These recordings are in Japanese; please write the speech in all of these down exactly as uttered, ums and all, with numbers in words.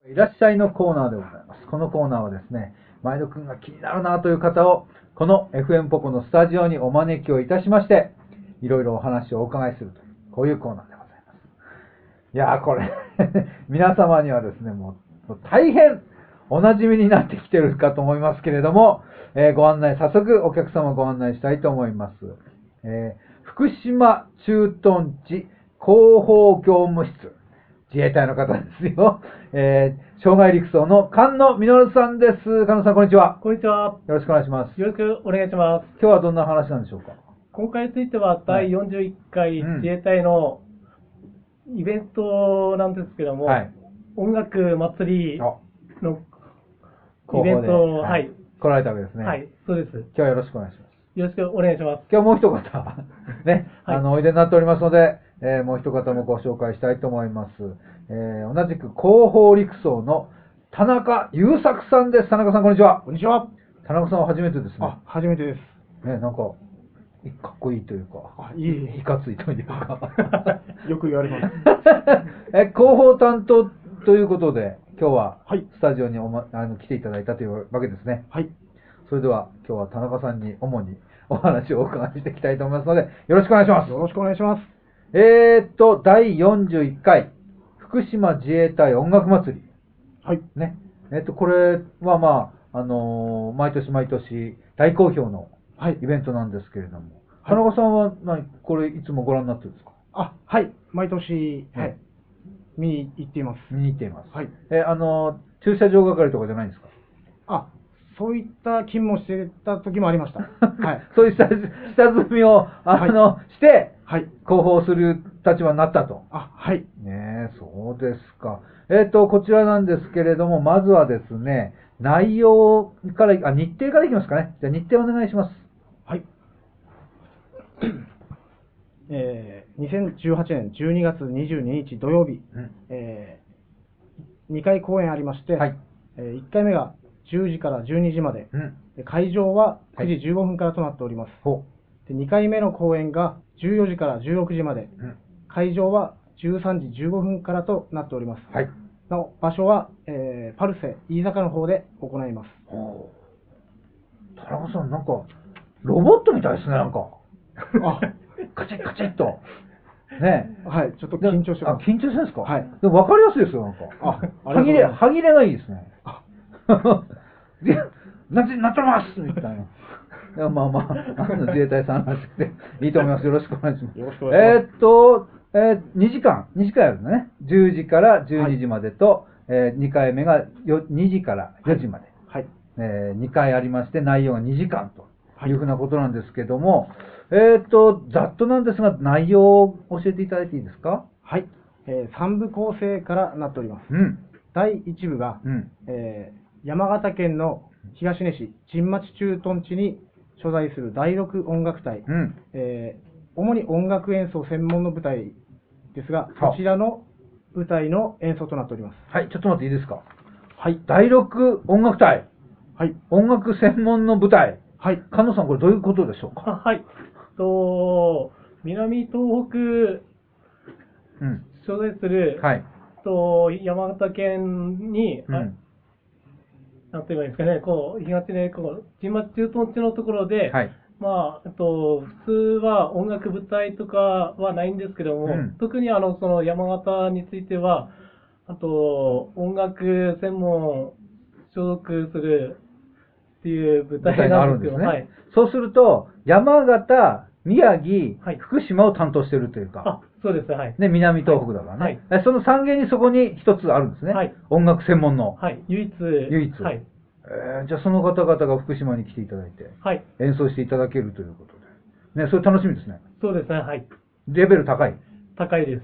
いらっしゃいのコーナーでございます。このコーナーはですね、前田くんが気になるなという方を、この エフエム ポコのスタジオにお招きをいたしまして、いろいろお話をお伺いするという、こういうコーナーでございます。いやー、これ、皆様にはですね、もう、大変お馴染みになってきてるかと思いますけれども、えー、ご案内、早速お客様ご案内したいと思います。えー、福島駐屯地広報業務室。自衛隊の方ですよ。えー、障害陸曹の菅野実さんです。菅野さん、こんにちは。 こんにちは。 よろしくお願いします。 よろしくお願いします。 今日はどんな話なんでしょうか。 今回については、だいよんじゅういっかい自衛隊のイベントなんですけども、はい、音楽祭りのイベントを、はい、 来られたわけですね。 はい、そうです。 今日はよろしくお願いします。 よろしくお願いします。 今日もう一方、ね、はい、あの、おいでになっておりますので、えー、もう一方もご紹介したいと思います。えー、同じく広報陸曹の田中優作さんです。田中さん、こんにちは。 こんにちは。 田中さんは初めてですね。 あ、初めてです。 ね、なんか、かっこいいというか、 あ、いい。 いかついというか。 よく言われます。 え、広報担当ということで、今日は、 はい、 スタジオにお、ま、あの来ていただいたというわけですね。 はい。 それでは、今日は田中さんに主にお話をお伺いしていきたいと思いますので、よろしくお願いします。 よろしくお願いします。 えーっと、だいよんじゅういっかい、福島自衛隊音楽祭り。 はい。 ね。えーっと、これはまあ、あのー、毎年毎年大好評のイベントなんですけれども、はい、田中さんは何、これいつもご覧になってるんですか？ あ、はい。毎年、はい。見に行っています。 見に行っています。 はい。 えー、あのー、駐車場係とかじゃないんですか？ あ、そういった勤務をしてた時もありました。はい。 そういう下積みを、あの、はい、して、 はい。 広報する立場になったと。 あ、はい。 ねえ、そうですか。えっと、こちらなんですけれども、まずはですね、内容から、あ、日程からいきますかね。じゃあ日程お願いします。 はい。えー、にせんじゅうはちねんじゅうにがつにじゅうににち土曜日、うん、えー、にかい公演ありまして、はい、えー、いっかいめがじゅうじからじゅうにじまで、うん、で会場はくじじゅうごふんからとなっております。はい、でにかいめの公演がじゅうよじからじゅうろくじまで、うん、会場はじゅうさんじじゅうごふんからとなっております。はい、なお場所は、えー、パルセ飯坂の方で行います。 田中さん、なんかロボットみたいですね、なんか。あ、カチッカチッと。ね、 はい、ちょっと緊張してます。 あ、緊張してるんですか？ はい。 でも分かりやすいですよ、なんか。あ、歯切れ、歯切れがいいですね。あで、なって、なってますみたいな。いや、まあまあ、あの自衛隊さんらしくていいと思います。よろしくお願いします。 よろしくお願いします。 えーっと、えー、にじかん、にじかんやるのね。じゅうじからじゅうにじまでと、はい、えー、にかいめがにじからよじまで。はい。えー、にかいありまして、内容がにじかんというふうなことなんですけども、はい、えーっと、ざっとなんですが、内容を教えていただいていいですか？ はい。えー、さんぶ構成からなっております。うん。だいいち部が、うん、えー山形県の東根市陳町駐屯地に所在するだいろく音楽隊、うん、えー、主に音楽演奏専門の部隊ですが、こちらの部隊の演奏となっております。 はい、ちょっと待っていいですか？はい。だいろく音楽隊。はい。音楽専門の部隊。はい。菅野さん、これどういうことでしょうか？ はい。と、南東北、うん、所在する、はい、と山形県に、うん、なんて言えばいいですかね、こう東でこう陳町駐屯地のところで、はい、まあ、と普通は音楽部隊とかはないんですけども、うん、特にあのその山形については、あと音楽専門所属するっていう部隊があるんですけど、ね、はい、 そうすると山形、宮城、はい、福島を担当しているというか、 あ、そうです、はい。 ね、南東北だからね。はい、そのさんげんにそこに一つあるんですね。はい、音楽専門の。 はい、唯一。 唯一。はい。えー、じゃあその方々が福島に来ていただいて、はい、演奏していただけるということで。ね、それ楽しみですね。 そうですね、はい。 レベル高い？ 高いです。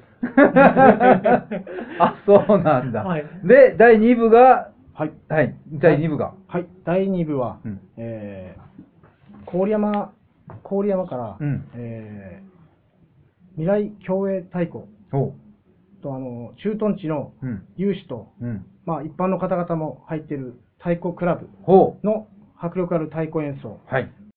あ、そうなんだ。はい、で、だいに部が、はい。はい。だいに部が。 はい。だいに部は、うん、えー、郡山、郡山から、うん、えー、未来競泳太鼓と、あの、駐屯地の有志と、うん、まあ、一般の方々も入っている太鼓クラブの迫力ある太鼓演奏。はい。